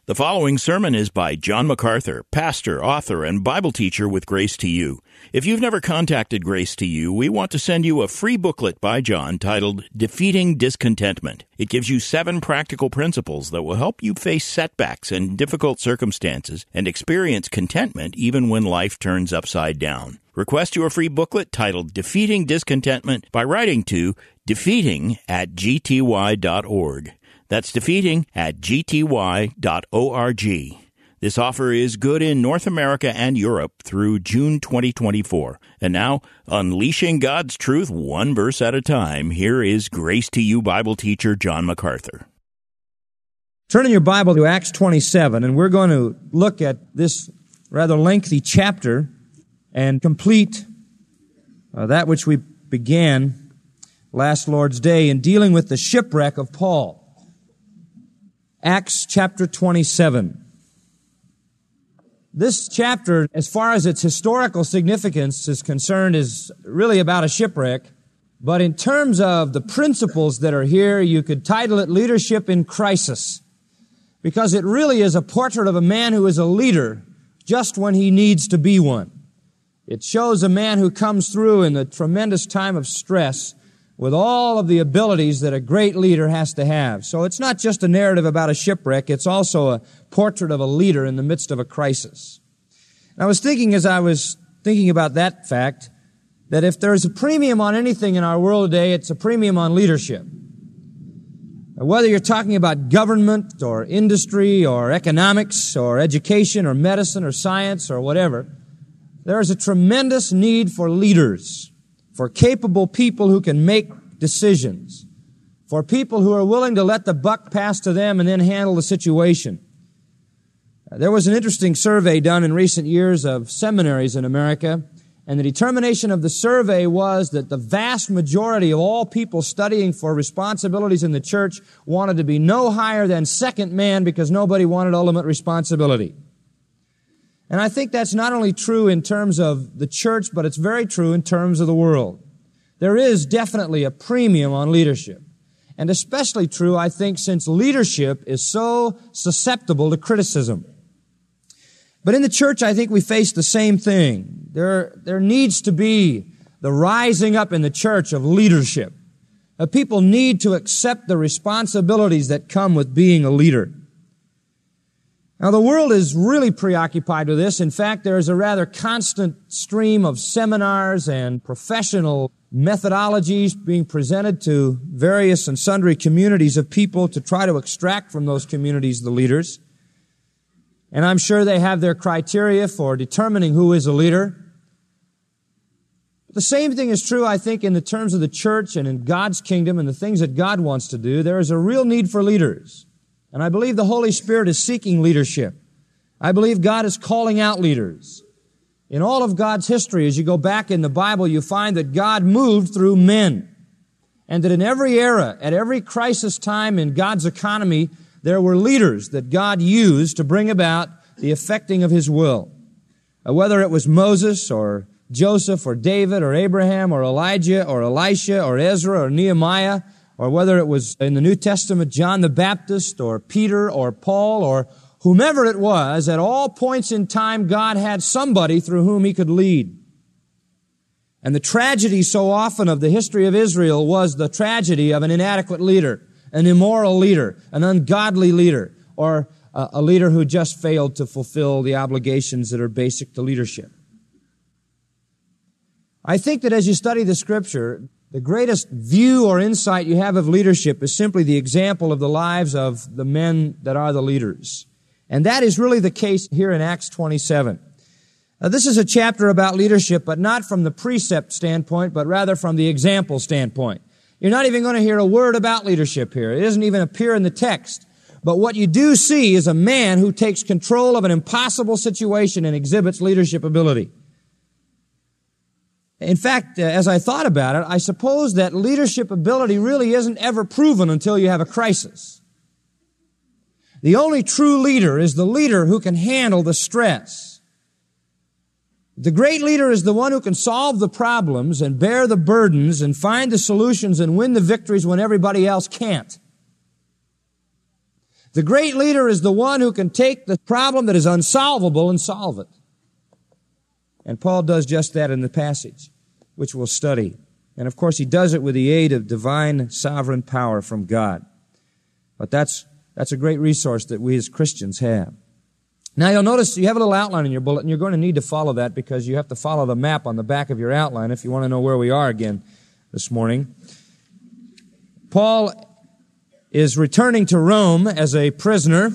The following sermon is by John MacArthur, pastor, author, and Bible teacher with Grace to You. If you've never contacted Grace to You, we want to send you a free booklet by John titled Defeating Discontentment. It gives you 7 practical principles that will help you face setbacks and difficult circumstances and experience contentment even when life turns upside down. Request your free booklet titled Defeating Discontentment by writing to defeating@gty.org. That's defeating@gty.org. This offer is good in North America and Europe through June 2024. And now, unleashing God's truth one verse at a time, here is Grace to You Bible teacher John MacArthur. Turn in your Bible to Acts 27, and we're going to look at this rather lengthy chapter and complete that which we began last Lord's Day in dealing with the shipwreck of Paul. Acts chapter 27. This chapter, as far as its historical significance is concerned, is really about a shipwreck. But in terms of the principles that are here, you could title it Leadership in Crisis, because it really is a portrait of a man who is a leader just when he needs to be one. It shows a man who comes through in the tremendous time of stress with all of the abilities that a great leader has to have. So it's not just a narrative about a shipwreck, it's also a portrait of a leader in the midst of a crisis. And I was thinking, as I was thinking about that fact, that if there's a premium on anything in our world today, it's a premium on leadership. Whether you're talking about government or industry or economics or education or medicine or science or whatever, there is a tremendous need for leaders, for capable people who can make decisions, for people who are willing to let the buck pass to them and then handle the situation. There was an interesting survey done in recent years of seminaries in America, and the determination of the survey was that the vast majority of all people studying for responsibilities in the church wanted to be no higher than second man because nobody wanted ultimate responsibility. And I think that's not only true in terms of the church, but it's very true in terms of the world. There is definitely a premium on leadership. And especially true, I think, since leadership is so susceptible to criticism. But in the church, I think we face the same thing. There needs to be the rising up in the church of leadership. People need to accept the responsibilities that come with being a leader. Now, the world is really preoccupied with this. In fact, there is a rather constant stream of seminars and professional methodologies being presented to various and sundry communities of people to try to extract from those communities the leaders. And I'm sure they have their criteria for determining who is a leader. The same thing is true, I think, in the terms of the church and in God's kingdom and the things that God wants to do. There is a real need for leaders. And I believe the Holy Spirit is seeking leadership. I believe God is calling out leaders. In all of God's history, as you go back in the Bible, you find that God moved through men. And that in every era, at every crisis time in God's economy, there were leaders that God used to bring about the effecting of His will. Whether it was Moses or Joseph or David or Abraham or Elijah or Elisha or Ezra or Nehemiah, or whether it was in the New Testament, John the Baptist, or Peter, or Paul, or whomever it was, at all points in time, God had somebody through whom He could lead. And the tragedy so often of the history of Israel was the tragedy of an inadequate leader, an immoral leader, an ungodly leader, or a leader who just failed to fulfill the obligations that are basic to leadership. I think that as you study the Scripture, the greatest view or insight you have of leadership is simply the example of the lives of the men that are the leaders. And that is really the case here in Acts 27. Now, this is a chapter about leadership, but not from the precept standpoint, but rather from the example standpoint. You're not even going to hear a word about leadership here. It doesn't even appear in the text. But what you do see is a man who takes control of an impossible situation and exhibits leadership ability. In fact, as I thought about it, I suppose that leadership ability really isn't ever proven until you have a crisis. The only true leader is the leader who can handle the stress. The great leader is the one who can solve the problems and bear the burdens and find the solutions and win the victories when everybody else can't. The great leader is the one who can take the problem that is unsolvable and solve it. And Paul does just that in the passage, which we'll study. And of course, he does it with the aid of divine sovereign power from God. But that's a great resource that we as Christians have. Now you'll notice you have a little outline in your bulletin. You're going to need to follow that because you have to follow the map on the back of your outline if you want to know where we are again this morning. Paul is returning to Rome as a prisoner.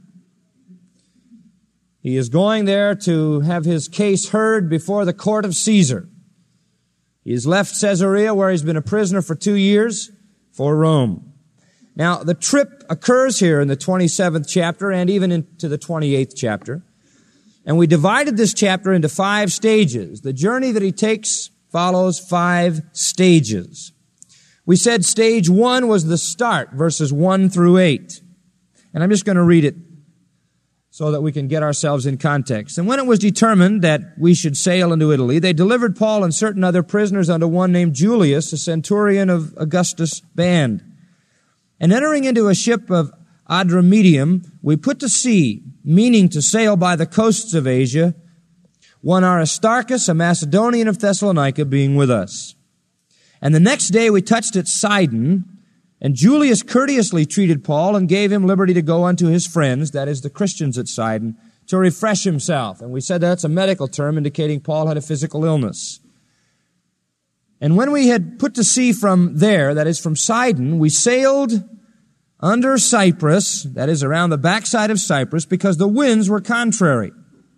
He is going there to have his case heard before the court of Caesar. He has left Caesarea, where he's been a prisoner for 2 years, for Rome. Now, the trip occurs here in the 27th chapter and even into the 28th chapter. And we divided this chapter into 5 stages. The journey that he takes follows 5 stages. We said stage 1 was the start, verses 1 through 8. And I'm just going to read it so that we can get ourselves in context. And when it was determined that we should sail into Italy, they delivered Paul and certain other prisoners unto one named Julius, a centurion of Augustus' band. And entering into a ship of Adramyttium, we put to sea, meaning to sail by the coasts of Asia, one Aristarchus, a Macedonian of Thessalonica, being with us. And the next day we touched at Sidon, and Julius courteously treated Paul and gave him liberty to go unto his friends, that is, the Christians at Sidon, to refresh himself. And we said that's a medical term indicating Paul had a physical illness. And when we had put to sea from there, that is, from Sidon, we sailed under Cyprus, that is, around the backside of Cyprus, because the winds were contrary.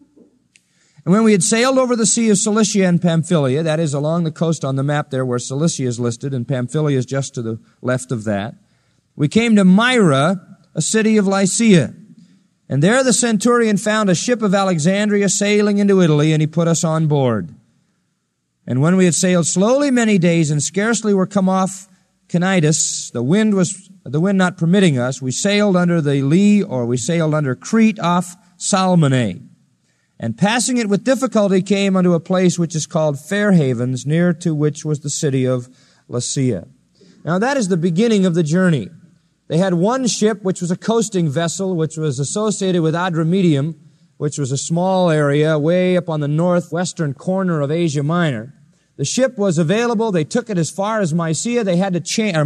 And when we had sailed over the sea of Cilicia and Pamphylia, that is, along the coast on the map there where Cilicia is listed, and Pamphylia is just to the left of that, we came to Myra, a city of Lycia. And there the centurion found a ship of Alexandria sailing into Italy, and he put us on board. And when we had sailed slowly many days and scarcely were come off Cnidus, the wind not permitting us, we sailed under the lee, or we sailed under Crete off Salmone. And passing it with difficulty came unto a place which is called Fair Havens, near to which was the city of Lasea. Now that is the beginning of the journey. They had one ship, which was a coasting vessel, which was associated with Adramyttium, which was a small area way up on the northwestern corner of Asia Minor. The ship was available. They took it as far as Myra. They had to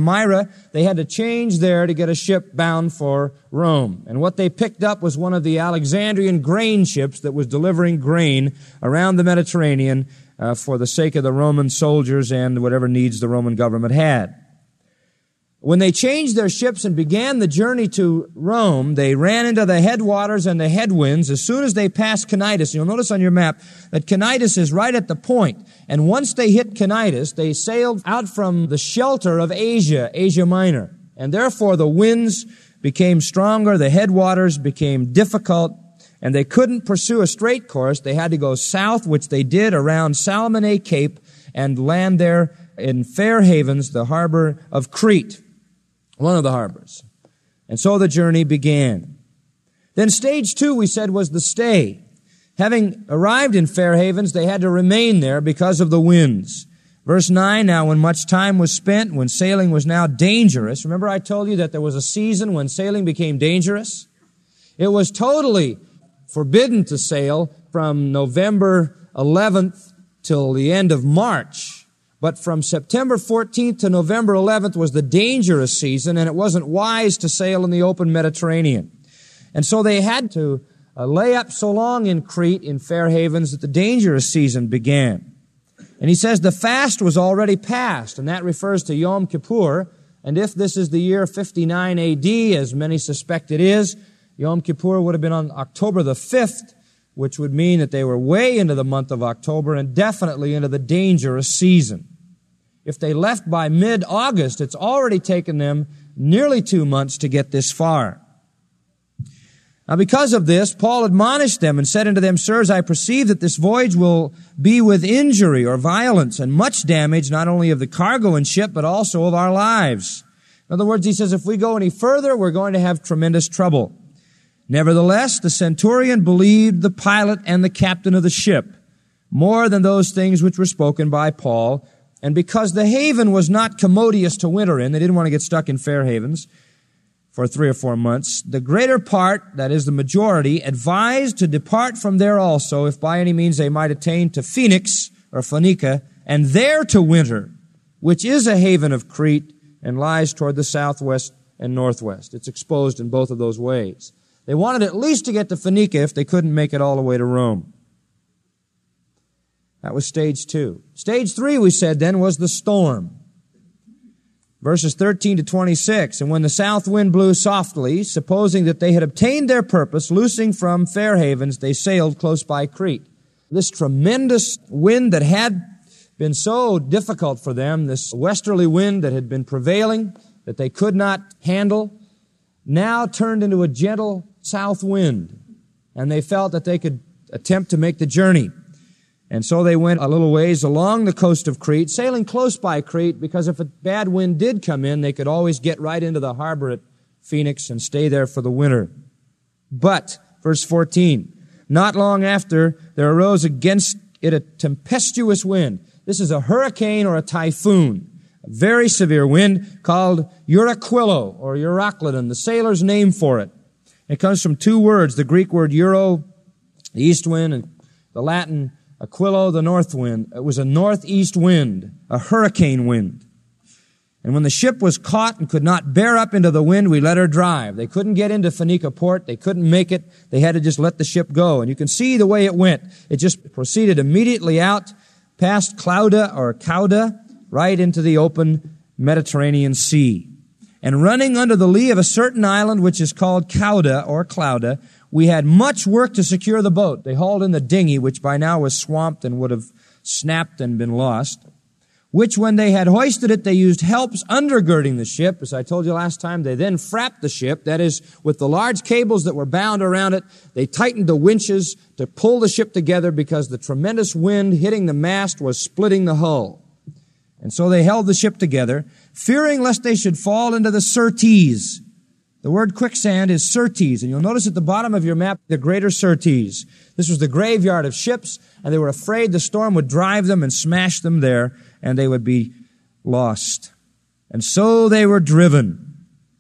change there to get a ship bound for Rome. And what they picked up was one of the Alexandrian grain ships that was delivering grain around the Mediterranean for the sake of the Roman soldiers and whatever needs the Roman government had. When they changed their ships and began the journey to Rome, they ran into the headwaters and the headwinds as soon as they passed Cnidus. You'll notice on your map that Cnidus is right at the point. And once they hit Cnidus, they sailed out from the shelter of Asia Minor. And therefore the winds became stronger, the headwaters became difficult, and they couldn't pursue a straight course. They had to go south, which they did around Salmone Cape, and land there in Fair Havens, the harbor of Crete. One of the harbors. And so the journey began. Then stage 2, we said, was the stay. Having arrived in Fair Havens, they had to remain there because of the winds. Verse 9, now when much time was spent, when sailing was now dangerous. Remember I told you that there was a season when sailing became dangerous? It was totally forbidden to sail from November 11th till the end of March. But from September 14th to November 11th was the dangerous season, and it wasn't wise to sail in the open Mediterranean. And so they had to lay up so long in Crete, in Fair Havens, that the dangerous season began. And he says the fast was already past, and that refers to Yom Kippur. And if this is the year 59 AD, as many suspect it is, Yom Kippur would have been on October the 5th, which would mean that they were way into the month of October and definitely into the dangerous season. If they left by mid-August, it's already taken them nearly 2 months to get this far. Now because of this, Paul admonished them and said unto them, Sirs, I perceive that this voyage will be with injury or violence and much damage, not only of the cargo and ship, but also of our lives. In other words, he says, if we go any further, we're going to have tremendous trouble. Nevertheless, the centurion believed the pilot and the captain of the ship more than those things which were spoken by Paul. And because the haven was not commodious to winter in, they didn't want to get stuck in Fair Havens, for 3 or 4 months. The greater part, that is the majority, advised to depart from there also, if by any means they might attain to Phoenix or Phoenicia, and there to winter, which is a haven of Crete and lies toward the southwest and northwest. It's exposed in both of those ways. They wanted at least to get to Phoenicia if they couldn't make it all the way to Rome. That was stage 2. Stage 3, we said then, was the storm. Verses 13 to 26, and when the south wind blew softly, supposing that they had obtained their purpose, loosing from fair havens, they sailed close by Crete. This tremendous wind that had been so difficult for them, this westerly wind that had been prevailing, that they could not handle, now turned into a gentle south wind, and they felt that they could attempt to make the journey. And so they went a little ways along the coast of Crete, sailing close by Crete, because if a bad wind did come in, they could always get right into the harbor at Phoenix and stay there for the winter. But, verse 14, not long after, there arose against it a tempestuous wind. This is a hurricane or a typhoon, a very severe wind called Euraquilo or Euroclydon, the sailor's name for it. It comes from 2 words, the Greek word euro, the east wind, and the Latin Aquilo, the north wind. It was a northeast wind, a hurricane wind. And when the ship was caught and could not bear up into the wind, we let her drive. They couldn't get into Phoenicia port. They couldn't make it. They had to just let the ship go. And you can see the way it went. It just proceeded immediately out past Clauda or Cauda, right into the open Mediterranean Sea. And running under the lee of a certain island, which is called Cauda or Clauda, we had much work to secure the boat. They hauled in the dinghy, which by now was swamped and would have snapped and been lost, which when they had hoisted it, they used helps undergirding the ship. As I told you last time, they then frapped the ship. That is, with the large cables that were bound around it, they tightened the winches to pull the ship together because the tremendous wind hitting the mast was splitting the hull. And so they held the ship together, fearing lest they should fall into the Syrtes. The word quicksand is Syrtes, and you'll notice at the bottom of your map the greater Syrtes. This was the graveyard of ships, and they were afraid the storm would drive them and smash them there, and they would be lost. And so they were driven.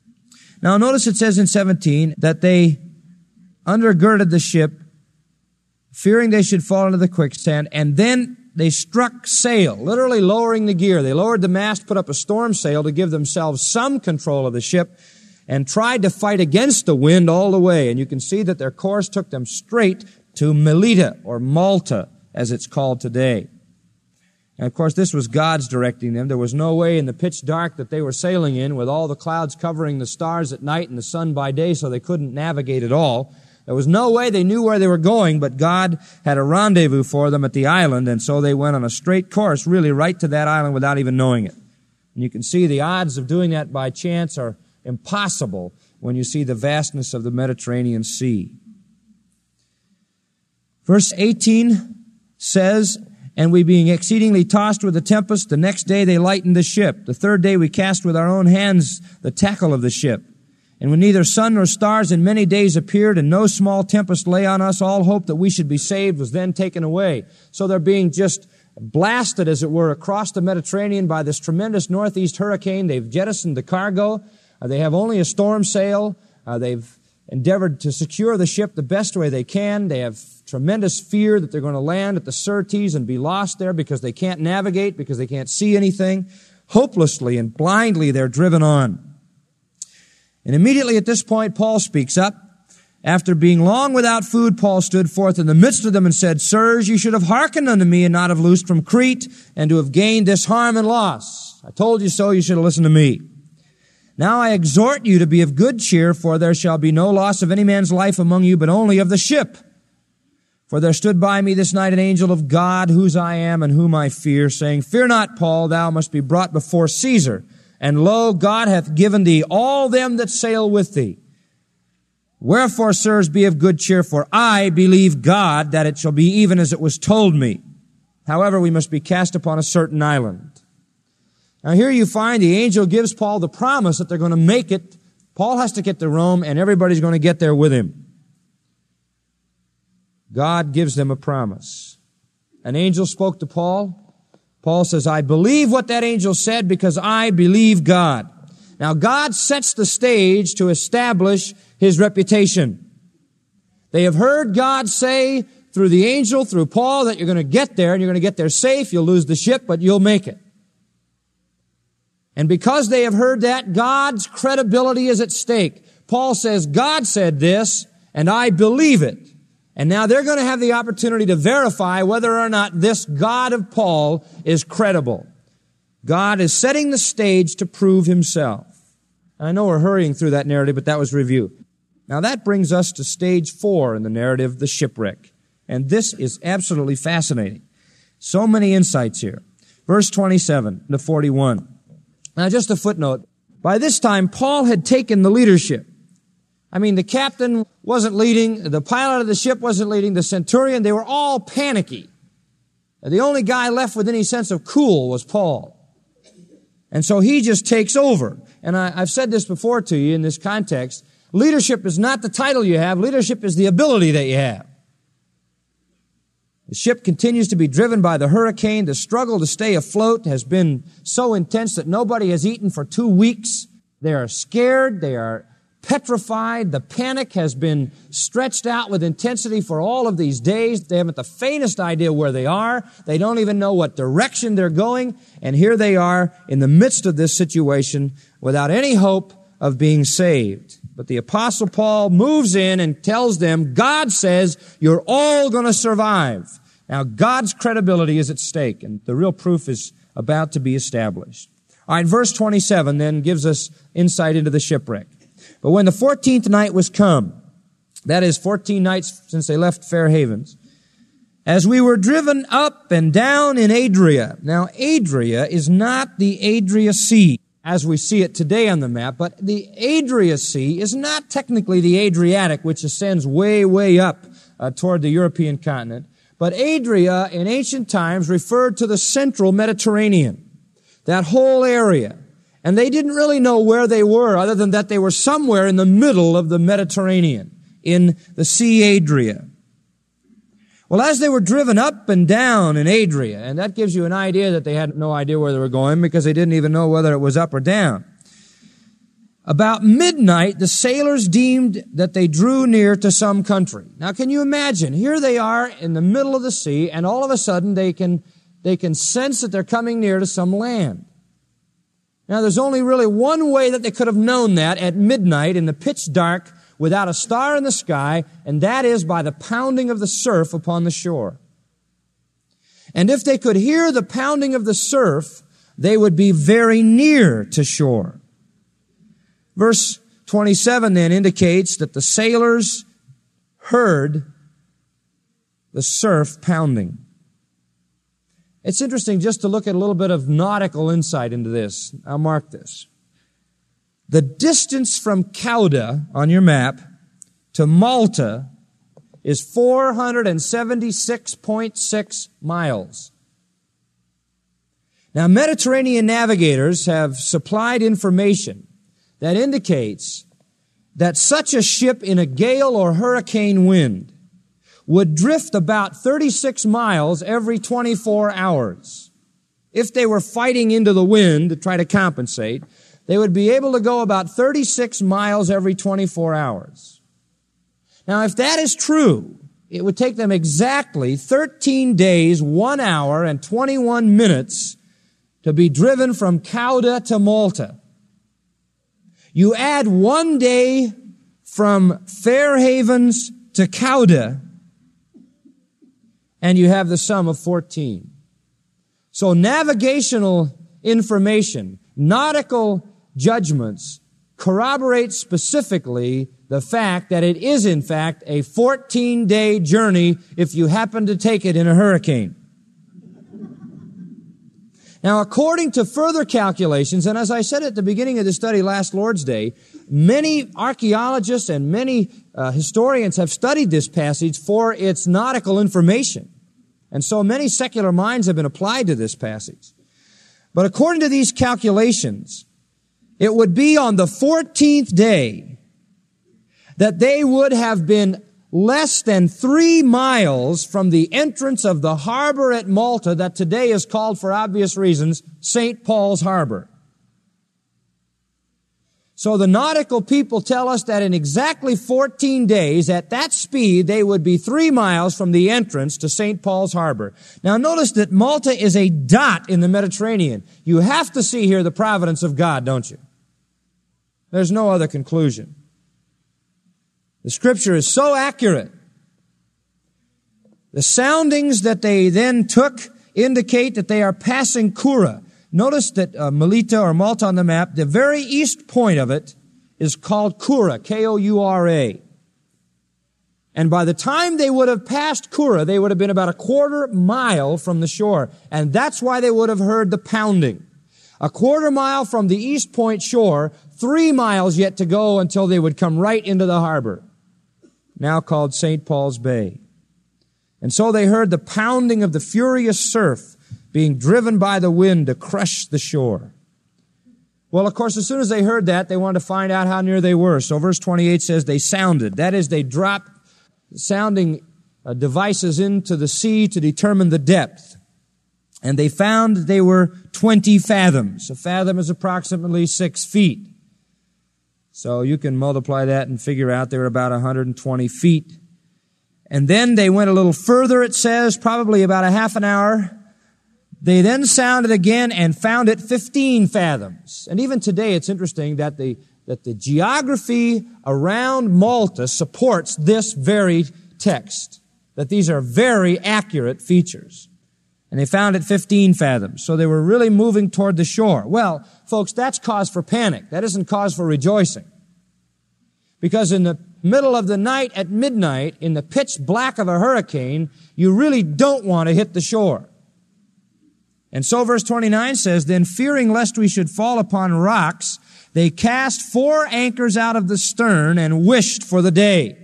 Now notice it says in 17 that they undergirded the ship, fearing they should fall into the quicksand, and then they struck sail, literally lowering the gear. They lowered the mast, put up a storm sail to give themselves some control of the ship, and tried to fight against the wind all the way. And you can see that their course took them straight to Melita, or Malta, as it's called today. And of course, this was God's directing them. There was no way in the pitch dark that they were sailing in, with all the clouds covering the stars at night and the sun by day, so they couldn't navigate at all. There was no way they knew where they were going, but God had a rendezvous for them at the island, and so they went on a straight course, really right to that island without even knowing it. And you can see the odds of doing that by chance are impossible when you see the vastness of the Mediterranean Sea. Verse 18 says, and we being exceedingly tossed with the tempest, the next day they lightened the ship. The third day we cast with our own hands the tackle of the ship. And when neither sun nor stars in many days appeared, and no small tempest lay on us, all hope that we should be saved was then taken away. So they're being just blasted, as it were, across the Mediterranean by this tremendous northeast hurricane. They've jettisoned the cargo. They have only a storm sail. They've endeavored to secure the ship the best way they can. They have tremendous fear that they're going to land at the Syrtes and be lost there because they can't navigate, because they can't see anything. Hopelessly and blindly they're driven on. And immediately at this point, Paul speaks up. After being long without food, Paul stood forth in the midst of them and said, Sirs, you should have hearkened unto me and not have loosed from Crete, and to have gained this harm and loss. I told you so, you should have listened to me. Now I exhort you to be of good cheer, for there shall be no loss of any man's life among you, but only of the ship. For there stood by me this night an angel of God, whose I am and whom I fear, saying, Fear not, Paul, thou must be brought before Caesar. And lo, God hath given thee all them that sail with thee. Wherefore, sirs, be of good cheer, for I believe God that it shall be even as it was told me. However, we must be cast upon a certain island. Now here you find the angel gives Paul the promise that they're going to make it. Paul has to get to Rome, and everybody's going to get there with him. God gives them a promise. An angel spoke to Paul. Paul says, I believe what that angel said because I believe God. Now, God sets the stage to establish His reputation. They have heard God say through the angel, through Paul, that you're going to get there, and you're going to get there safe. You'll lose the ship, but you'll make it. And because they have heard that, God's credibility is at stake. Paul says, God said this, and I believe it. And now they're going to have the opportunity to verify whether or not this God of Paul is credible. God is setting the stage to prove Himself. And I know we're hurrying through that narrative, but that was review. Now that brings us to stage 4 in the narrative, the shipwreck. And this is absolutely fascinating. So many insights here. Verse 27 to 41. Now just a footnote. By this time, Paul had taken the leadership. I mean, the captain wasn't leading, the pilot of the ship wasn't leading, the centurion, they were all panicky. The only guy left with any sense of cool was Paul. And so he just takes over. And I've said this before to you in this context. Leadership is not the title you have. Leadership is the ability that you have. The ship continues to be driven by the hurricane. The struggle to stay afloat has been so intense that nobody has eaten for 2 weeks. They are scared. They are petrified. The panic has been stretched out with intensity for all of these days. They haven't the faintest idea where they are. They don't even know what direction they're going. And here they are in the midst of this situation without any hope of being saved. But the Apostle Paul moves in and tells them, God says you're all going to survive. Now, God's credibility is at stake, and the real proof is about to be established. All right, verse 27 then gives us insight into the shipwreck. But when the 14th night was come, that is 14 nights since they left Fair Havens, as we were driven up and down in Adria. Now, Adria is not the Adria Sea as we see it today on the map, but the Adria Sea is not technically the Adriatic, which ascends way, way up toward the European continent. But Adria in ancient times referred to the central Mediterranean, that whole area. And they didn't really know where they were other than that they were somewhere in the middle of the Mediterranean, in the Sea Adria. Well, as they were driven up and down in Adria, and that gives you an idea that they had no idea where they were going because they didn't even know whether it was up or down. About midnight, the sailors deemed that they drew near to some country. Now, can you imagine? Here they are in the middle of the sea, and all of a sudden they can sense that they're coming near to some land. Now, there's only really one way that they could have known that at midnight in the pitch dark without a star in the sky, and that is by the pounding of the surf upon the shore. And if they could hear the pounding of the surf, they would be very near to shore. Verse 27 then indicates that the sailors heard the surf pounding. It's interesting just to look at a little bit of nautical insight into this. I'll mark this. The distance from Cauda on your map to Malta is 476.6 miles. Now, Mediterranean navigators have supplied information that indicates that such a ship in a gale or hurricane wind would drift about 36 miles every 24 hours. If they were fighting into the wind to try to compensate, they would be able to go about 36 miles every 24 hours. Now, if that is true, it would take them exactly 13 days, 1 hour, and 21 minutes to be driven from Cauda to Malta. You add 1 day from Fair Havens to Cauda, and you have the sum of 14. So navigational information, nautical judgments corroborate specifically the fact that it is in fact a 14-day journey if you happen to take it in a hurricane. Now, according to further calculations, and as I said at the beginning of the study last Lord's Day, many archaeologists and many historians have studied this passage for its nautical information. And so many secular minds have been applied to this passage. But according to these calculations, it would be on the 14th day that they would have been less than 3 miles from the entrance of the harbor at Malta that today is called, for obvious reasons, St. Paul's Harbor. So the nautical people tell us that in exactly 14 days, at that speed, they would be 3 miles from the entrance to St. Paul's Harbor. Now notice that Malta is a dot in the Mediterranean. You have to see here the providence of God, don't you? There's no other conclusion. The Scripture is so accurate. The soundings that they then took indicate that they are passing Kura. Notice that Melita or Malta on the map, the very east point of it is called Kura, K-O-U-R-A. And by the time they would have passed Kura, they would have been about a quarter mile from the shore. And that's why they would have heard the pounding. A quarter mile from the east point shore, 3 miles yet to go until they would come right into the harbor, now called St. Paul's Bay. And so they heard the pounding of the furious surf being driven by the wind to crush the shore. Well, of course, as soon as they heard that, they wanted to find out how near they were. So verse 28 says they sounded. That is, they dropped sounding devices into the sea to determine the depth. And they found they were 20 fathoms. A fathom is approximately 6 feet. So you can multiply that and figure out they were about 120 feet. And then they went a little further, it says, probably about a half an hour. They then sounded again and found it 15 fathoms. And even today it's interesting that the geography around Malta supports this very text, that these are very accurate features. And they found it 15 fathoms. So they were really moving toward the shore. Well, folks, that's cause for panic. That isn't cause for rejoicing. Because in the middle of the night at midnight, in the pitch black of a hurricane, you really don't want to hit the shore. And so verse 29 says, then fearing lest we should fall upon rocks, they cast 4 anchors out of the stern and wished for the day.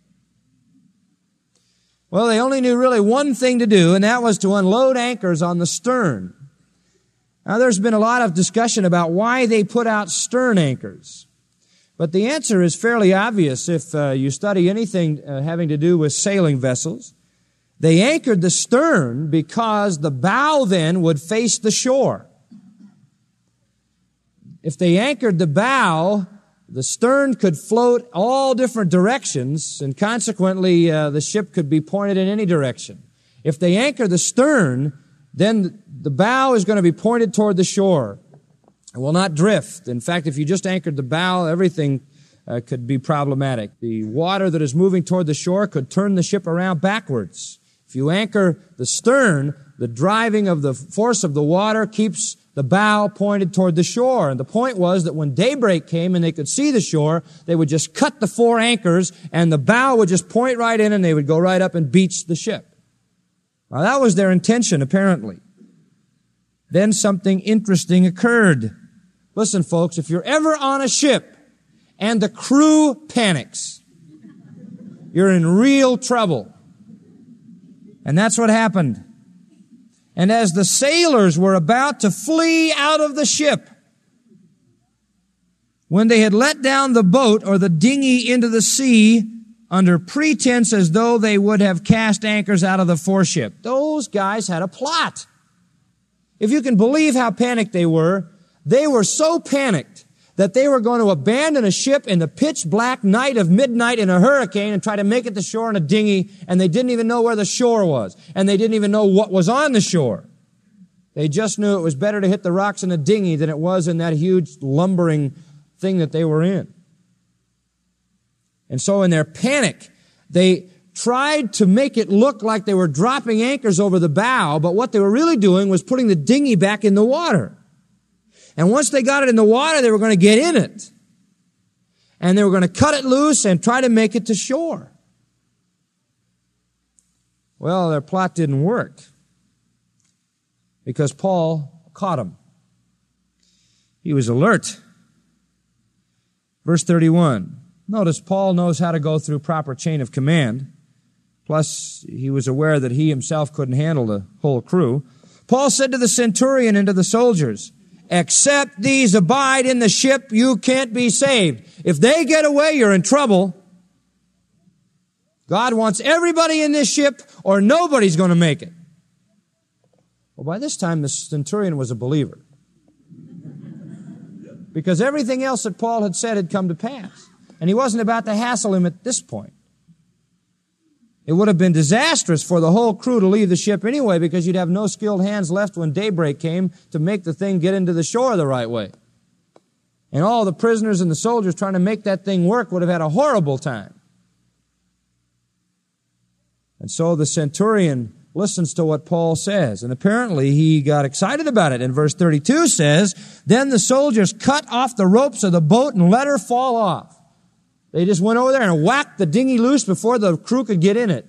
Well, they only knew really one thing to do, and that was to unload anchors on the stern. Now, there's been a lot of discussion about why they put out stern anchors. But the answer is fairly obvious if you study anything having to do with sailing vessels. They anchored the stern because the bow then would face the shore. If they anchored the bow, the stern could float all different directions, and consequently the ship could be pointed in any direction. If they anchor the stern, then the bow is going to be pointed toward the shore. It will not drift. In fact, if you just anchored the bow, everything could be problematic. The water that is moving toward the shore could turn the ship around backwards. If you anchor the stern, the driving of the force of the water keeps the bow pointed toward the shore. And the point was that when daybreak came and they could see the shore, they would just cut the 4 anchors and the bow would just point right in and they would go right up and beach the ship. Now that was their intention, apparently. Then something interesting occurred. Listen, folks, if you're ever on a ship and the crew panics, you're in real trouble. And that's what happened. And as the sailors were about to flee out of the ship, when they had let down the boat or the dinghy into the sea under pretense as though they would have cast anchors out of the foreship, those guys had a plot. If you can believe how panicked they were so panicked that they were going to abandon a ship in the pitch black night of midnight in a hurricane and try to make it to shore in a dinghy, and they didn't even know where the shore was, and they didn't even know what was on the shore. They just knew it was better to hit the rocks in a dinghy than it was in that huge lumbering thing that they were in. And so in their panic, they tried to make it look like they were dropping anchors over the bow, but what they were really doing was putting the dinghy back in the water. And once they got it in the water, they were going to get in it. And they were going to cut it loose and try to make it to shore. Well, their plot didn't work because Paul caught them. He was alert. Verse 31. Notice Paul knows how to go through proper chain of command. Plus, he was aware that he himself couldn't handle the whole crew. Paul said to the centurion and to the soldiers, except these abide in the ship, you can't be saved. If they get away, you're in trouble. God wants everybody in this ship or nobody's going to make it. Well, by this time, the centurion was a believer. because everything else that Paul had said had come to pass. And he wasn't about to hassle him at this point. It would have been disastrous for the whole crew to leave the ship anyway, because you'd have no skilled hands left when daybreak came to make the thing get into the shore the right way. And all the prisoners and the soldiers trying to make that thing work would have had a horrible time. And so the centurion listens to what Paul says, and apparently he got excited about it. And verse 32 says, then the soldiers cut off the ropes of the boat and let her fall off. They just went over there and whacked the dinghy loose before the crew could get in it.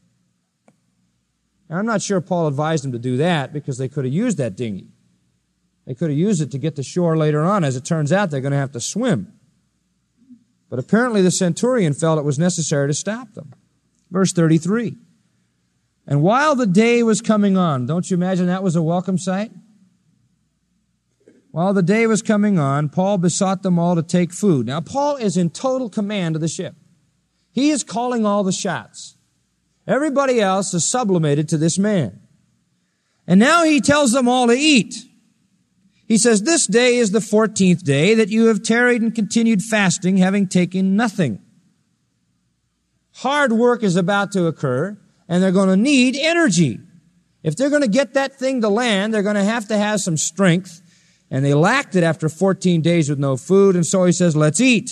Now, I'm not sure Paul advised them to do that, because they could have used that dinghy. They could have used it to get to shore later on. As it turns out, they're going to have to swim. But apparently the centurion felt it was necessary to stop them. Verse 33. And while the day was coming on, don't you imagine that was a welcome sight? While the day was coming on, Paul besought them all to take food. Now, Paul is in total command of the ship. He is calling all the shots. Everybody else is sublimated to this man. And now he tells them all to eat. He says, this day is the 14th day that you have tarried and continued fasting, having taken nothing. Hard work is about to occur, and they're going to need energy. If they're going to get that thing to land, they're going to have some strength. And they lacked it after 14 days with no food, and so he says, let's eat.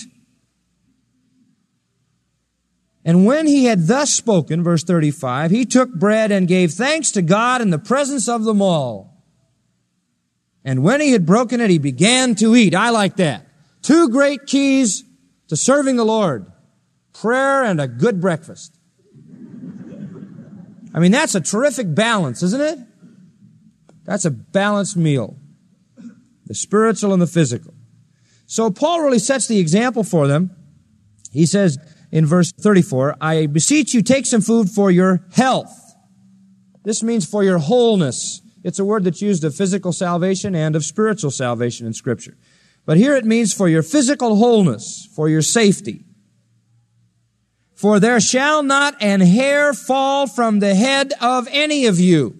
And when he had thus spoken, verse 35, he took bread and gave thanks to God in the presence of them all. And when he had broken it, he began to eat. I like that. Two great keys to serving the Lord: prayer and a good breakfast. I mean, that's a terrific balance, isn't it? That's a balanced meal. The spiritual and the physical. So Paul really sets the example for them. He says in verse 34, I beseech you, take some food for your health. This means for your wholeness. It's a word that's used of physical salvation and of spiritual salvation in Scripture. But here it means for your physical wholeness, for your safety. For there shall not an hair fall from the head of any of you.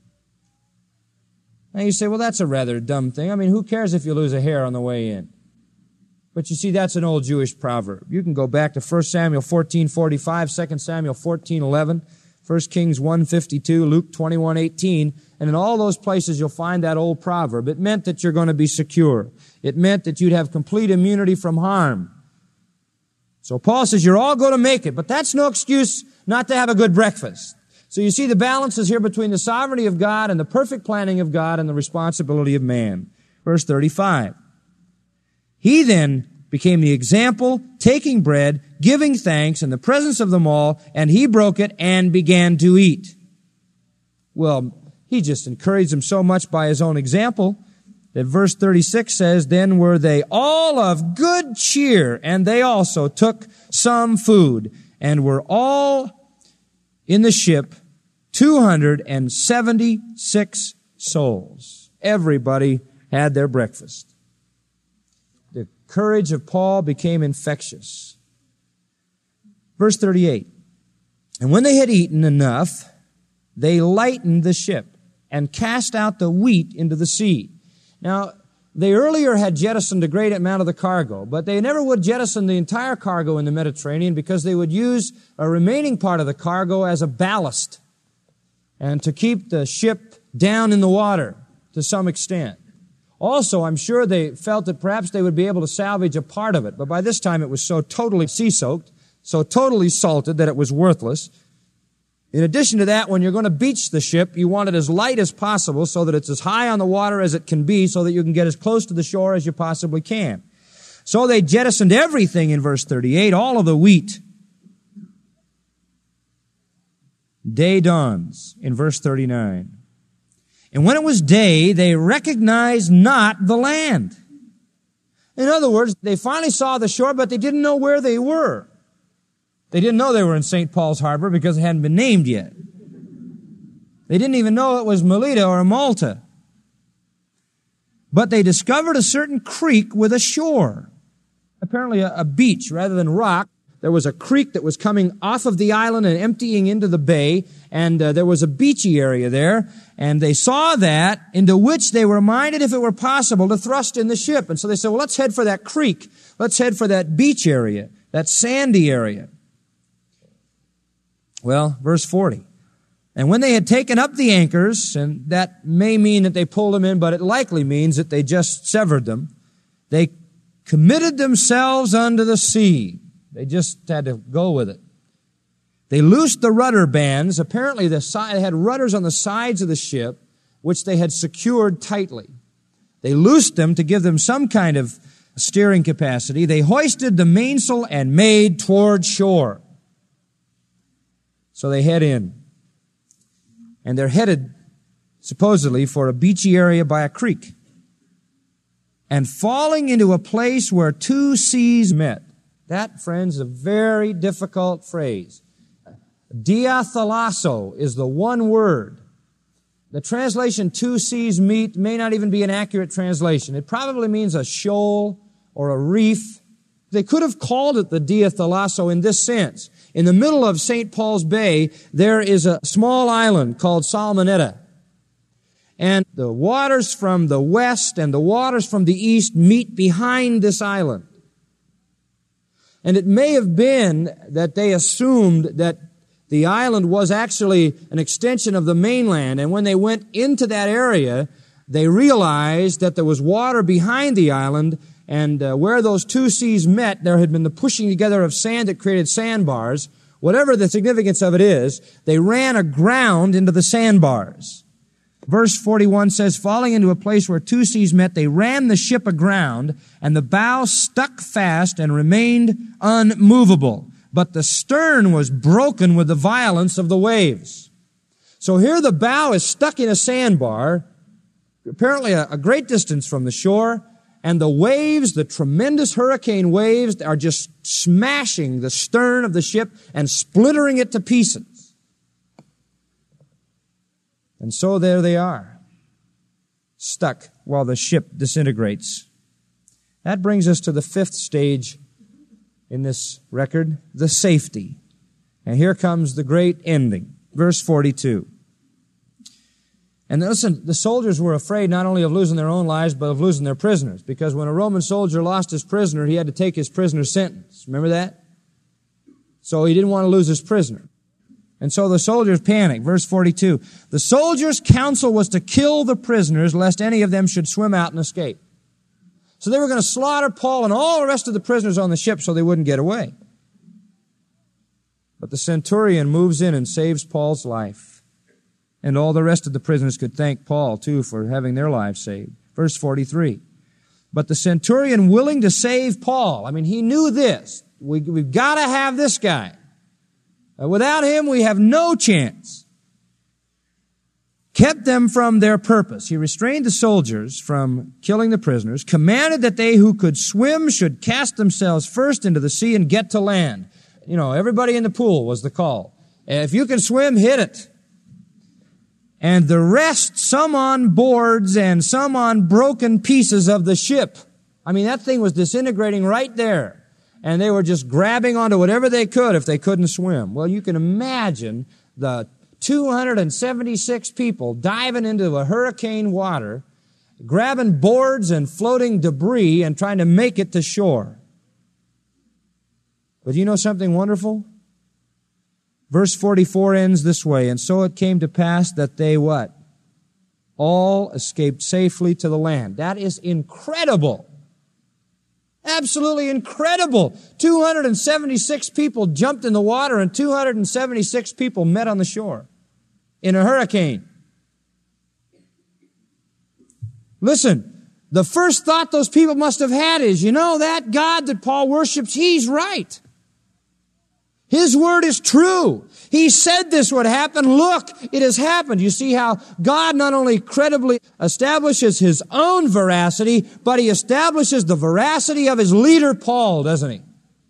Now you say, well, that's a rather dumb thing. I mean, who cares if you lose a hair on the way in? But you see, that's an old Jewish proverb. You can go back to 1 Samuel 14:45, 2 Samuel 14:11, 1 Kings 1:52, Luke 21:18, and in all those places you'll find that old proverb. It meant that you're going to be secure. It meant that you'd have complete immunity from harm. So Paul says you're all going to make it, but that's no excuse not to have a good breakfast. So you see the balance is here between the sovereignty of God and the perfect planning of God and the responsibility of man. Verse 35. He then became the example, taking bread, giving thanks in the presence of them all, and he broke it and began to eat. Well, he just encouraged them so much by his own example that verse 36 says, then were they all of good cheer, and they also took some food, and were all in the ship 276 souls. Everybody had their breakfast. The courage of Paul became infectious. Verse 38. And when they had eaten enough, they lightened the ship and cast out the wheat into the sea. Now, they earlier had jettisoned a great amount of the cargo, but they never would jettison the entire cargo in the Mediterranean because they would use a remaining part of the cargo as a ballast and to keep the ship down in the water to some extent. Also, I'm sure they felt that perhaps they would be able to salvage a part of it, but by this time it was so totally sea-soaked, so totally salted that it was worthless. In addition to that, when you're going to beach the ship, you want it as light as possible so that it's as high on the water as it can be so that you can get as close to the shore as you possibly can. So they jettisoned everything in verse 38, all of the wheat. Day dawns in verse 39. And when it was day, they recognized not the land. In other words, they finally saw the shore, but they didn't know where they were. They didn't know they were in St. Paul's Harbor because it hadn't been named yet. They didn't even know it was Melita or Malta. But they discovered a certain creek with a shore. Apparently a beach rather than rock. there was a creek that was coming off of the island and emptying into the bay, and there was a beachy area there, and they saw that, into which they were minded, if it were possible, to thrust in the ship. And so they said, well, let's head for that creek. Let's head for that beach area, that sandy area. Well, verse 40. And when they had taken up the anchors, and that may mean that they pulled them in, but it likely means that they just severed them, they committed themselves unto the sea. They just had to go with it. They loosed the rudder bands. Apparently they had rudders on the sides of the ship, which they had secured tightly. They loosed them to give them some kind of steering capacity. They hoisted the mainsail and made toward shore. So they head in. And they're headed, supposedly, for a beachy area by a creek. And falling into a place where two seas met. That, friends, is a very difficult phrase. Diathalasso is the one word. The translation two seas meet may not even be an accurate translation. It probably means a shoal or a reef. They could have called it the Diathalasso in this sense. In the middle of St. Paul's Bay, there is a small island called Salmonetta. And the waters from the west and the waters from the east meet behind this island. And it may have been that they assumed that the island was actually an extension of the mainland. And when they went into that area, they realized that there was water behind the island. And where those two seas met, there had been the pushing together of sand that created sandbars. Whatever the significance of it is, they ran aground into the sandbars. Verse 41 says, falling into a place where two seas met, they ran the ship aground, and the bow stuck fast and remained unmovable. But the stern was broken with the violence of the waves. So here the bow is stuck in a sandbar, apparently a great distance from the shore, and the waves, the tremendous hurricane waves, are just smashing the stern of the ship and splintering it to pieces. And so there they are, stuck while the ship disintegrates. That brings us to the fifth stage in this record, the safety. And here comes the great ending. Verse 42. And listen, the soldiers were afraid not only of losing their own lives, but of losing their prisoners. Because when a Roman soldier lost his prisoner, he had to take his prisoner's sentence. Remember that? So he didn't want to lose his prisoner. And so the soldiers panicked. Verse 42. The soldiers' counsel was to kill the prisoners, lest any of them should swim out and escape. So they were going to slaughter Paul and all the rest of the prisoners on the ship so they wouldn't get away. But the centurion moves in and saves Paul's life. And all the rest of the prisoners could thank Paul, too, for having their lives saved. Verse 43. But the centurion, willing to save Paul, I mean, he knew this. We've got to have this guy. Without him, we have no chance. Kept them from their purpose. He restrained the soldiers from killing the prisoners, commanded that they who could swim should cast themselves first into the sea and get to land. You know, everybody in the pool was the call. If you can swim, hit it. And the rest, some on boards and some on broken pieces of the ship. I mean, that thing was disintegrating right there. And they were just grabbing onto whatever they could if they couldn't swim. Well, you can imagine the 276 people diving into a hurricane water, grabbing boards and floating debris and trying to make it to shore. But you know something wonderful? Verse 44 ends this way, and so it came to pass that they what? All escaped safely to the land. That is incredible. Absolutely incredible. 276 people jumped in the water and 276 people met on the shore in a hurricane. Listen, the first thought those people must have had is, you know, that God that Paul worships, he's right. His word is true. He said this would happen. Look, it has happened. You see how God not only credibly establishes his own veracity, but he establishes the veracity of his leader, Paul, doesn't he?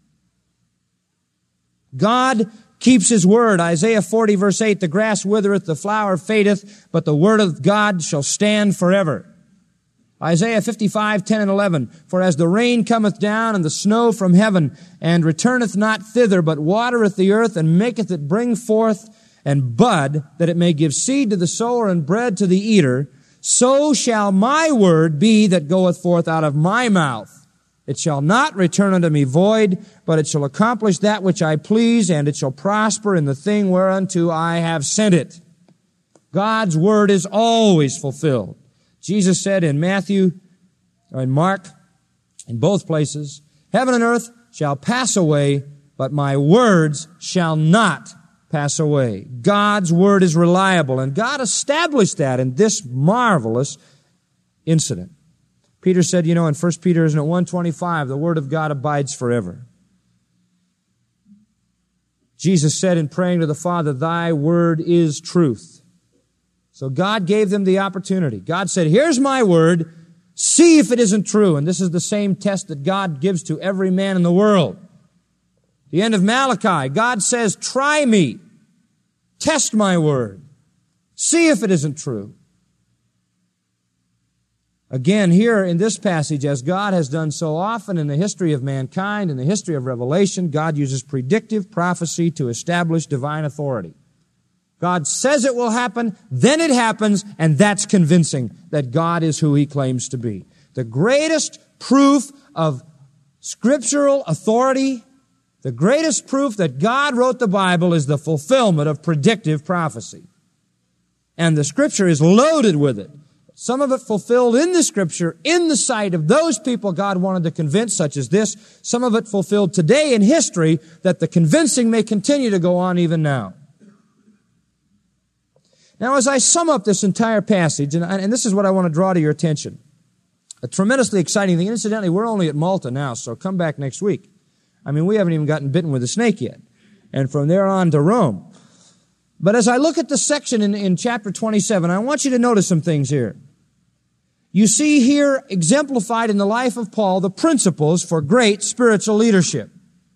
God keeps his word. Isaiah 40 verse 8, the grass withereth, the flower fadeth, but the word of God shall stand forever. Isaiah 55:10 and 11, for as the rain cometh down and the snow from heaven, and returneth not thither, but watereth the earth, and maketh it bring forth and bud, that it may give seed to the sower and bread to the eater, so shall my word be that goeth forth out of my mouth. It shall not return unto me void, but it shall accomplish that which I please, and it shall prosper in the thing whereunto I have sent it. God's word is always fulfilled. Jesus said in Matthew, or in Mark, in both places, heaven and earth shall pass away, but my words shall not pass away. God's word is reliable, and God established that in this marvelous incident. Peter said, in 1 Peter, isn't it, 1:25, the word of God abides forever. Jesus said in praying to the Father, thy word is truth. So God gave them the opportunity. God said, here's my word, see if it isn't true. And this is the same test that God gives to every man in the world. The end of Malachi, God says, try me, test my word, see if it isn't true. Again, here in this passage, as God has done so often in the history of mankind, in the history of Revelation, God uses predictive prophecy to establish divine authority. God says it will happen, then it happens, and that's convincing that God is who He claims to be. The greatest proof of scriptural authority, the greatest proof that God wrote the Bible is the fulfillment of predictive prophecy. And the Scripture is loaded with it. Some of it fulfilled in the Scripture, in the sight of those people God wanted to convince, such as this. Some of it fulfilled today in history, that the convincing may continue to go on even now. Now, as I sum up this entire passage, and this is what I want to draw to your attention, a tremendously exciting thing. Incidentally, we're only at Malta now, so come back next week. We haven't even gotten bitten with a snake yet. And from there on to Rome. But as I look at the section in chapter 27, I want you to notice some things here. You see here exemplified in the life of Paul the principles for great spiritual leadership.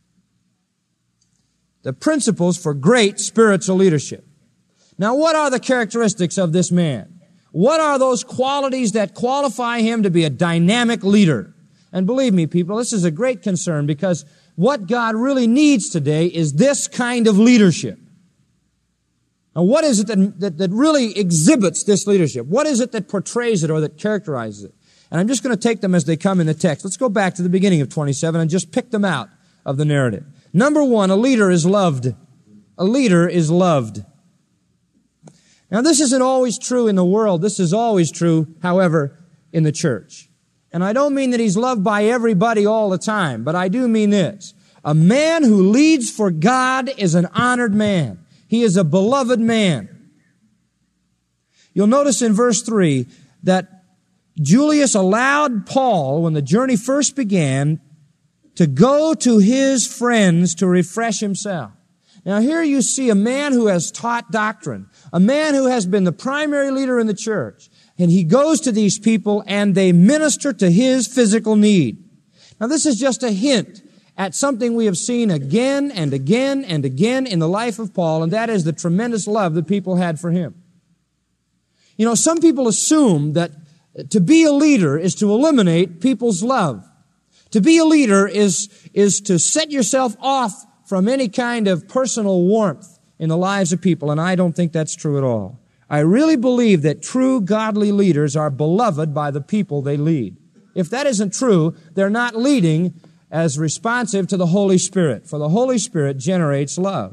The principles for great spiritual leadership. Now, what are the characteristics of this man? What are those qualities that qualify him to be a dynamic leader? And believe me, people, this is a great concern, because what God really needs today is this kind of leadership. Now, what is it that really exhibits this leadership? What is it that portrays it or that characterizes it? And I'm just going to take them as they come in the text. Let's go back to the beginning of 27 and just pick them out of the narrative. Number one, a leader is loved. A leader is loved. Now, this isn't always true in the world. This is always true, however, in the church. And I don't mean that he's loved by everybody all the time, but I do mean this. A man who leads for God is an honored man. He is a beloved man. You'll notice in verse 3 that Julius allowed Paul, when the journey first began, to go to his friends to refresh himself. Now here you see a man who has taught doctrine, a man who has been the primary leader in the church, and he goes to these people and they minister to his physical need. Now this is just a hint at something we have seen again and again and again in the life of Paul, and that is the tremendous love that people had for him. Some people assume that to be a leader is to eliminate people's love. To be a leader is to set yourself off from any kind of personal warmth in the lives of people, and I don't think that's true at all. I really believe that true godly leaders are beloved by the people they lead. If that isn't true, they're not leading as responsive to the Holy Spirit, for the Holy Spirit generates love.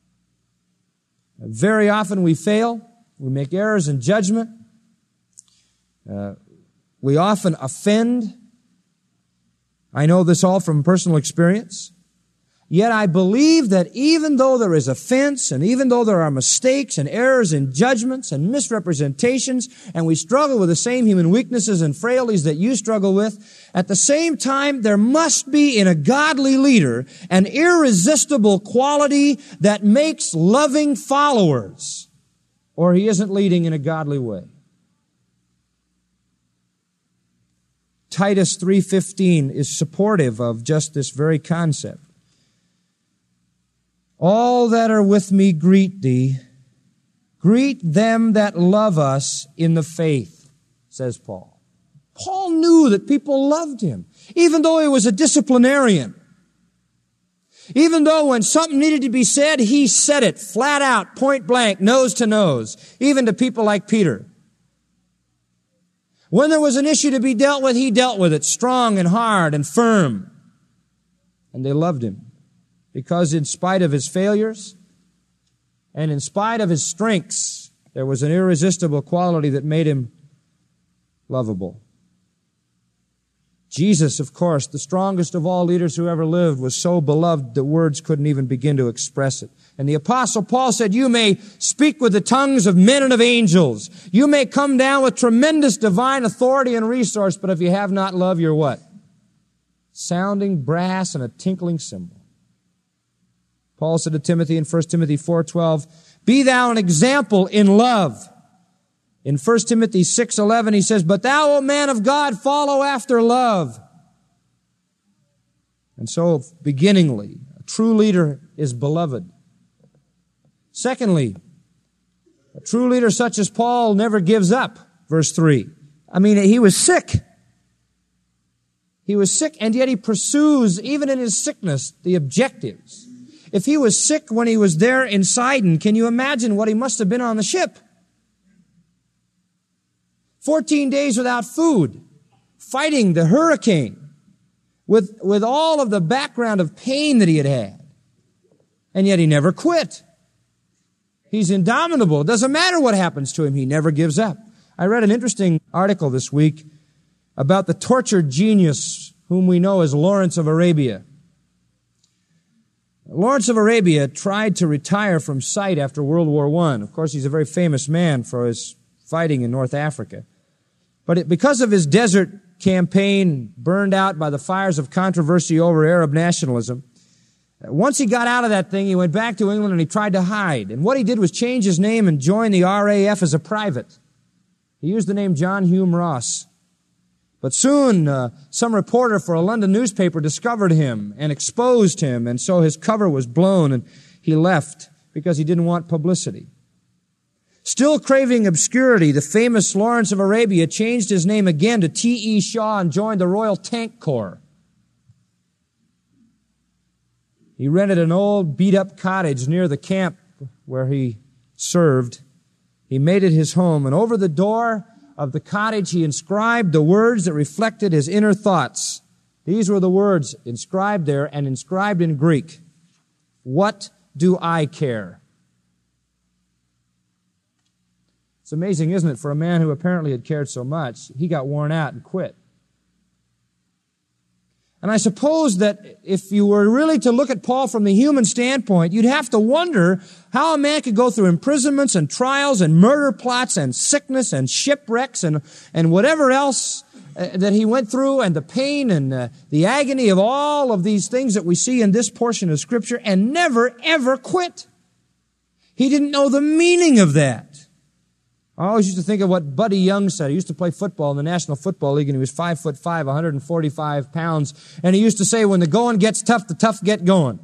Very often we fail. We make errors in judgment. We often offend. I know this all from personal experience. Yet I believe that even though there is offense, and even though there are mistakes and errors in judgments and misrepresentations, and we struggle with the same human weaknesses and frailties that you struggle with, at the same time, there must be in a godly leader an irresistible quality that makes loving followers, or he isn't leading in a godly way. Titus 3:15 is supportive of just this very concept. All that are with me greet thee. Greet them that love us in the faith, says Paul. Paul knew that people loved him, even though he was a disciplinarian. Even though when something needed to be said, he said it flat out, point blank, nose to nose, even to people like Peter. When there was an issue to be dealt with, he dealt with it strong and hard and firm. And they loved him because in spite of his failures and in spite of his strengths, there was an irresistible quality that made him lovable. Jesus, of course, the strongest of all leaders who ever lived, was so beloved that words couldn't even begin to express it. And the Apostle Paul said, you may speak with the tongues of men and of angels. You may come down with tremendous divine authority and resource, but if you have not love, you're what? Sounding brass and a tinkling cymbal. Paul said to Timothy in 1 Timothy 4:12, be thou an example in love. In 1 Timothy 6:11, he says, but thou, O man of God, follow after love. And so, beginningly, a true leader is beloved. Secondly, a true leader such as Paul never gives up. Verse 3. I mean, he was sick. He was sick, and yet he pursues, even in his sickness, the objectives. If he was sick when he was there in Sidon, can you imagine what he must have been on the ship? 14 days without food, fighting the hurricane, with all of the background of pain that he had had. And yet he never quit. He's indomitable. It doesn't matter what happens to him. He never gives up. I read an interesting article this week about the tortured genius whom we know as Lawrence of Arabia. Lawrence of Arabia tried to retire from sight after World War I. Of course, he's a very famous man for his fighting in North Africa. But because of his desert campaign burned out by the fires of controversy over Arab nationalism, once he got out of that thing, he went back to England and he tried to hide. And what he did was change his name and join the RAF as a private. He used the name John Hume Ross. But soon, some reporter for a London newspaper discovered him and exposed him, and so his cover was blown and he left because he didn't want publicity. Still craving obscurity, the famous Lawrence of Arabia changed his name again to T.E. Shaw and joined the Royal Tank Corps. He rented an old beat-up cottage near the camp where he served. He made it his home, and over the door of the cottage he inscribed the words that reflected his inner thoughts. These were the words inscribed there and inscribed in Greek. What do I care? It's amazing, isn't it, for a man who apparently had cared so much, he got worn out and quit. And I suppose that if you were really to look at Paul from the human standpoint, you'd have to wonder how a man could go through imprisonments and trials and murder plots and sickness and shipwrecks and whatever else that he went through, and the pain and the agony of all of these things that we see in this portion of Scripture, and never, ever quit. He didn't know the meaning of that. I always used to think of what Buddy Young said. He used to play football in the National Football League, and he was 5'5", 145 pounds. And he used to say, when the going gets tough, the tough get going.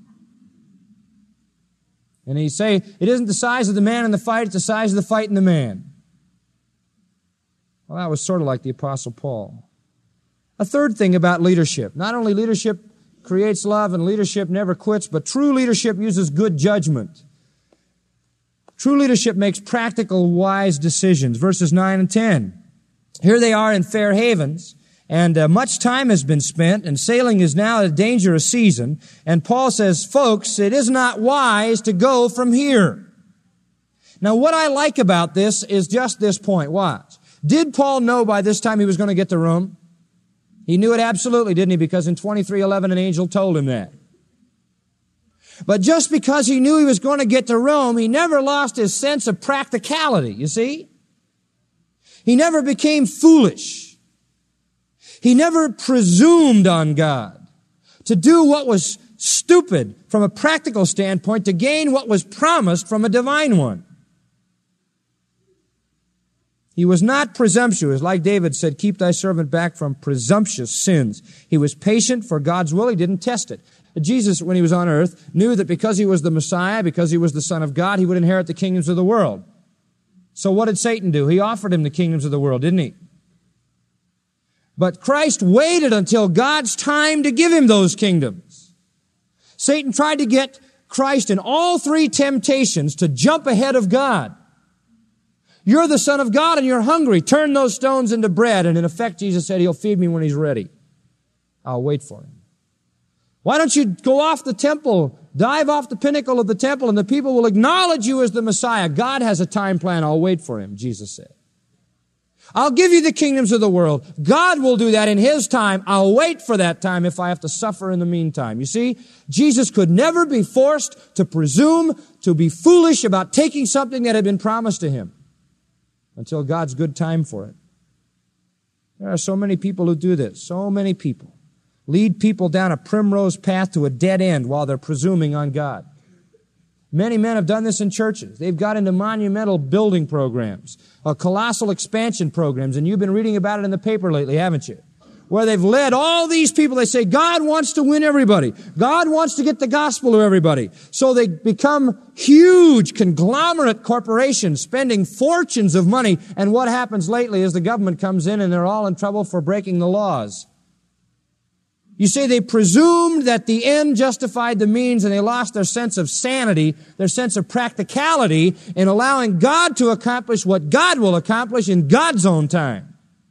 And he'd say, it isn't the size of the man in the fight, it's the size of the fight in the man. Well, that was sort of like the Apostle Paul. A third thing about leadership. Not only leadership creates love and leadership never quits, but true leadership uses good judgment. True leadership makes practical, wise decisions. Verses 9 and 10. Here they are in Fair Havens, and much time has been spent, and sailing is now a dangerous season. And Paul says, folks, it is not wise to go from here. Now, what I like about this is just this point. Watch. Did Paul know by this time he was going to get to Rome? He knew it absolutely, didn't he? Because in 23:11, an angel told him that. But just because he knew he was going to get to Rome, he never lost his sense of practicality, you see? He never became foolish. He never presumed on God to do what was stupid from a practical standpoint to gain what was promised from a divine one. He was not presumptuous. Like David said, keep thy servant back from presumptuous sins. He was patient for God's will. He didn't test it. Jesus, when he was on earth, knew that because he was the Messiah, because he was the Son of God, he would inherit the kingdoms of the world. So what did Satan do? He offered him the kingdoms of the world, didn't he? But Christ waited until God's time to give him those kingdoms. Satan tried to get Christ in all three temptations to jump ahead of God. You're the Son of God and you're hungry. Turn those stones into bread. And in effect, Jesus said, He'll feed me when He's ready. I'll wait for Him. Why don't you go off the temple, dive off the pinnacle of the temple, and the people will acknowledge you as the Messiah. God has a time plan. I'll wait for Him, Jesus said. I'll give you the kingdoms of the world. God will do that in His time. I'll wait for that time if I have to suffer in the meantime. You see, Jesus could never be forced to presume, to be foolish about taking something that had been promised to Him until God's good time for it. There are so many people who do this. So many people lead people down a primrose path to a dead end while they're presuming on God. Many men have done this in churches. They've got into monumental building programs, colossal expansion programs, and you've been reading about it in the paper lately, haven't you? Where they've led all these people. They say, God wants to win everybody. God wants to get the gospel to everybody. So they become huge conglomerate corporations spending fortunes of money. And what happens lately is the government comes in and they're all in trouble for breaking the laws. You see, they presumed that the end justified the means and they lost their sense of sanity, their sense of practicality in allowing God to accomplish what God will accomplish in God's own time.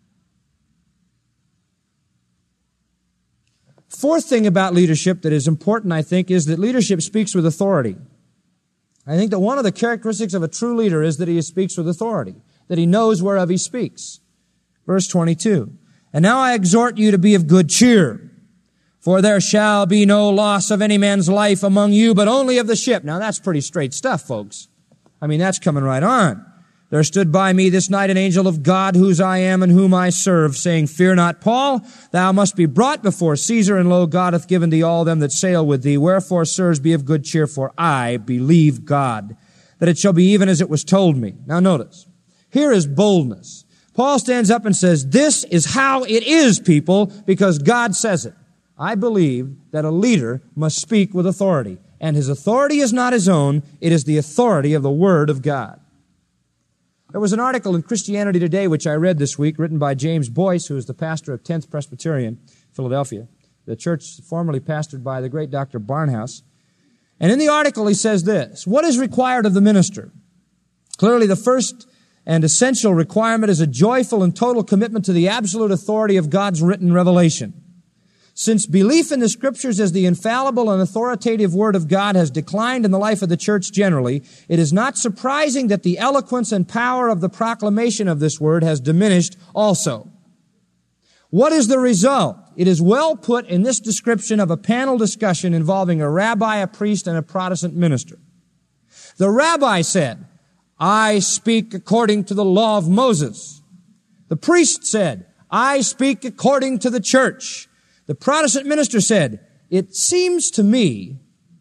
Fourth thing about leadership that is important, I think, is that leadership speaks with authority. I think that one of the characteristics of a true leader is that he speaks with authority, that he knows whereof he speaks. Verse 22, and now I exhort you to be of good cheer, for there shall be no loss of any man's life among you, but only of the ship. Now that's pretty straight stuff, folks. I mean, that's coming right on. There stood by me this night an angel of God, whose I am and whom I serve, saying, Fear not, Paul, thou must be brought before Caesar, and lo, God hath given thee all them that sail with thee. Wherefore, sirs, be of good cheer, for I believe God, that it shall be even as it was told me. Now notice, here is boldness. Paul stands up and says, this is how it is, people, because God says it. I believe that a leader must speak with authority, and his authority is not his own, it is the authority of the Word of God. There was an article in Christianity Today, which I read this week, written by James Boyce, who is the pastor of 10th Presbyterian, Philadelphia, the church formerly pastored by the great Dr. Barnhouse. And in the article he says this, what is required of the minister? Clearly the first and essential requirement is a joyful and total commitment to the absolute authority of God's written revelation. Since belief in the Scriptures as the infallible and authoritative Word of God has declined in the life of the church generally, it is not surprising that the eloquence and power of the proclamation of this Word has diminished also. What is the result? It is well put in this description of a panel discussion involving a rabbi, a priest, and a Protestant minister. The rabbi said, I speak according to the law of Moses. The priest said, I speak according to the church. The Protestant minister said, it seems to me,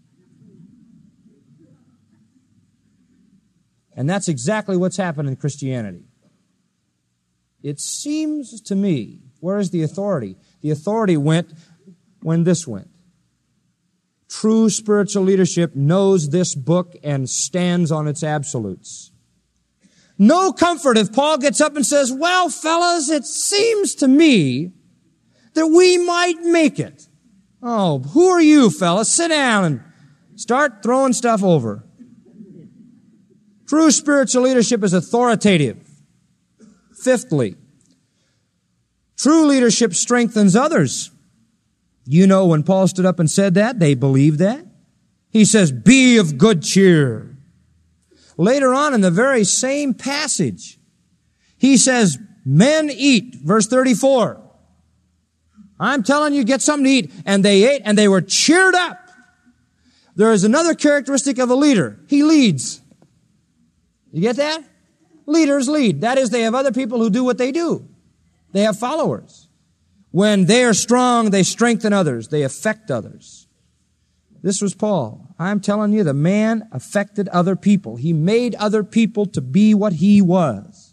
and that's exactly what's happened in Christianity. It seems to me, where is the authority? The authority went when this went. True spiritual leadership knows this book and stands on its absolutes. No comfort if Paul gets up and says, well, fellas, it seems to me that we might make it. Oh, who are you, fellas? Sit down and start throwing stuff over. True spiritual leadership is authoritative. Fifthly, true leadership strengthens others. You know, when Paul stood up and said that, they believed that. He says, be of good cheer. Later on in the very same passage, he says, men eat, verse 34. I'm telling you, get something to eat. And they ate and they were cheered up. There is another characteristic of a leader. He leads. You get that? Leaders lead. That is, they have other people who do what they do. They have followers. When they are strong, they strengthen others. They affect others. This was Paul. I'm telling you, the man affected other people. He made other people to be what he was.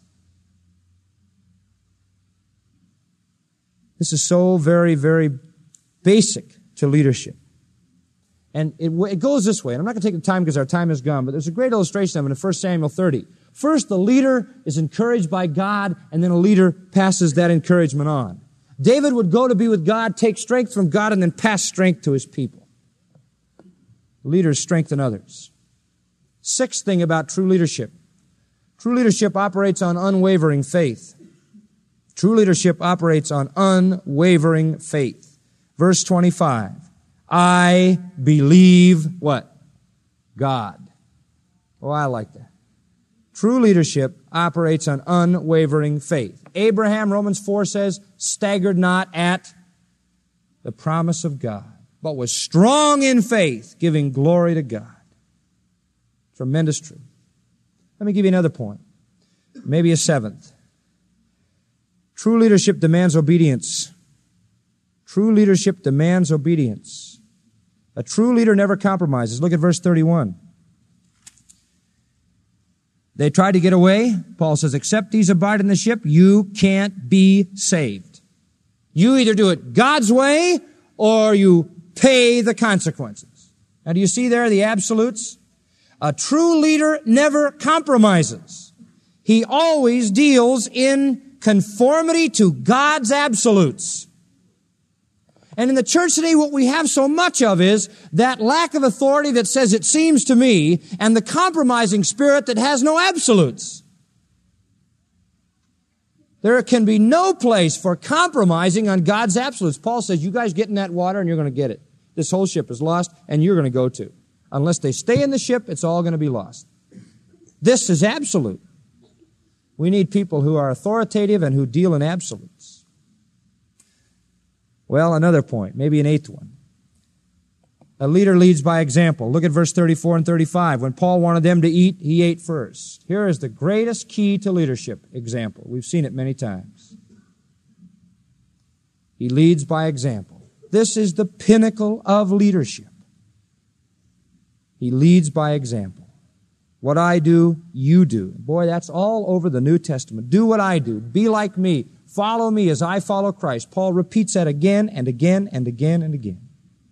This is so very, very basic to leadership. And it goes this way. And I'm not going to take the time because our time is gone, but there's a great illustration of it in 1 Samuel 30. First, the leader is encouraged by God, and then a leader passes that encouragement on. David would go to be with God, take strength from God, and then pass strength to his people. Leaders strengthen others. Sixth thing about true leadership. True leadership operates on unwavering faith. True leadership operates on unwavering faith. Verse 25. I believe what? God. Oh, I like that. True leadership operates on unwavering faith. Abraham, Romans 4 says, staggered not at the promise of God, but was strong in faith, giving glory to God. Tremendous truth. Let me give you another point. Maybe a seventh. True leadership demands obedience. True leadership demands obedience. A true leader never compromises. Look at verse 31. They tried to get away. Paul says, except these abide in the ship, you can't be saved. You either do it God's way or you pay the consequences. Now, do you see there the absolutes? A true leader never compromises. He always deals in conformity to God's absolutes. And in the church today, what we have so much of is that lack of authority that says it seems to me, and the compromising spirit that has no absolutes. There can be no place for compromising on God's absolutes. Paul says, you guys get in that water and you're going to get it. This whole ship is lost and you're going to go too. Unless they stay in the ship, it's all going to be lost. This is absolute. We need people who are authoritative and who deal in absolutes. Well, another point, maybe an eighth one. A leader leads by example. Look at verse 34 and 35. When Paul wanted them to eat, he ate first. Here is the greatest key to leadership example. We've seen it many times. He leads by example. This is the pinnacle of leadership. He leads by example. What I do, you do. Boy, that's all over the New Testament. Do what I do. Be like me. Follow me as I follow Christ. Paul repeats that again and again and again and again.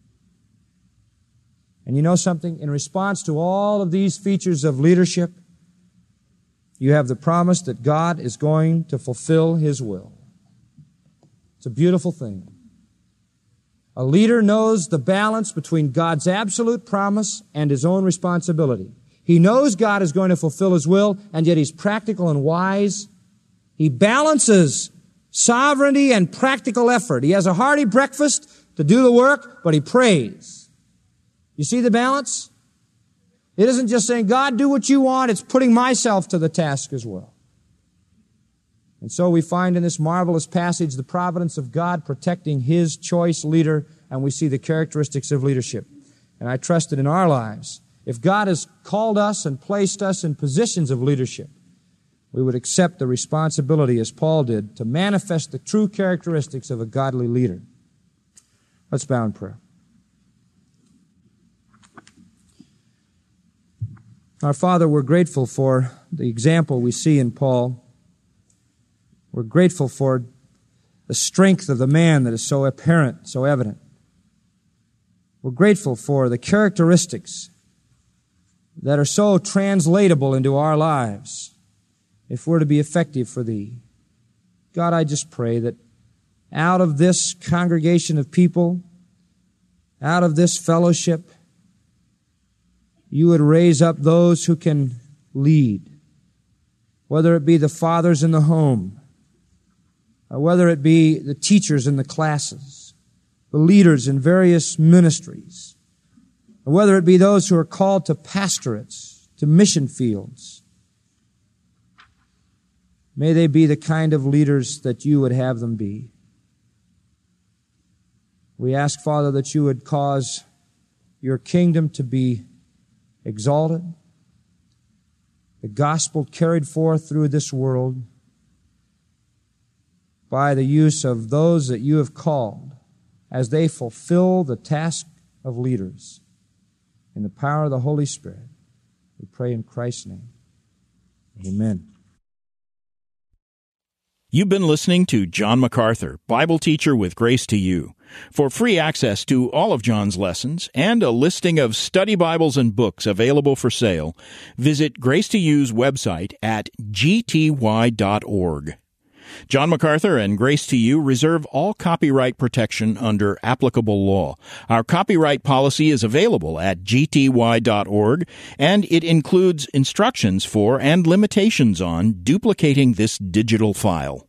And you know something? In response to all of these features of leadership, you have the promise that God is going to fulfill His will. It's a beautiful thing. A leader knows the balance between God's absolute promise and his own responsibility. He knows God is going to fulfill His will, and yet he's practical and wise. He balances sovereignty and practical effort. He has a hearty breakfast to do the work, but he prays. You see the balance? It isn't just saying, God, do what you want. It's putting myself to the task as well. And so we find in this marvelous passage the providence of God protecting His choice leader, and we see the characteristics of leadership. And I trust that in our lives, if God has called us and placed us in positions of leadership, we would accept the responsibility, as Paul did, to manifest the true characteristics of a godly leader. Let's bow in prayer. Our Father, we're grateful for the example we see in Paul. We're grateful for the strength of the man that is so apparent, so evident. We're grateful for the characteristics that are so translatable into our lives if we're to be effective for Thee. God, I just pray that out of this congregation of people, out of this fellowship, You would raise up those who can lead, whether it be the fathers in the home, or whether it be the teachers in the classes, the leaders in various ministries, or whether it be those who are called to pastorates, to mission fields. May they be the kind of leaders that You would have them be. We ask, Father, that You would cause Your kingdom to be exalted, the gospel carried forth through this world by the use of those that You have called as they fulfill the task of leaders. In the power of the Holy Spirit, we pray in Christ's name. Amen. You've been listening to John MacArthur, Bible teacher with Grace to You. For free access to all of John's lessons and a listing of study Bibles and books available for sale, visit Grace to You's website at gty.org. John MacArthur and Grace to You reserve all copyright protection under applicable law. Our copyright policy is available at gty.org, and it includes instructions for and limitations on duplicating this digital file.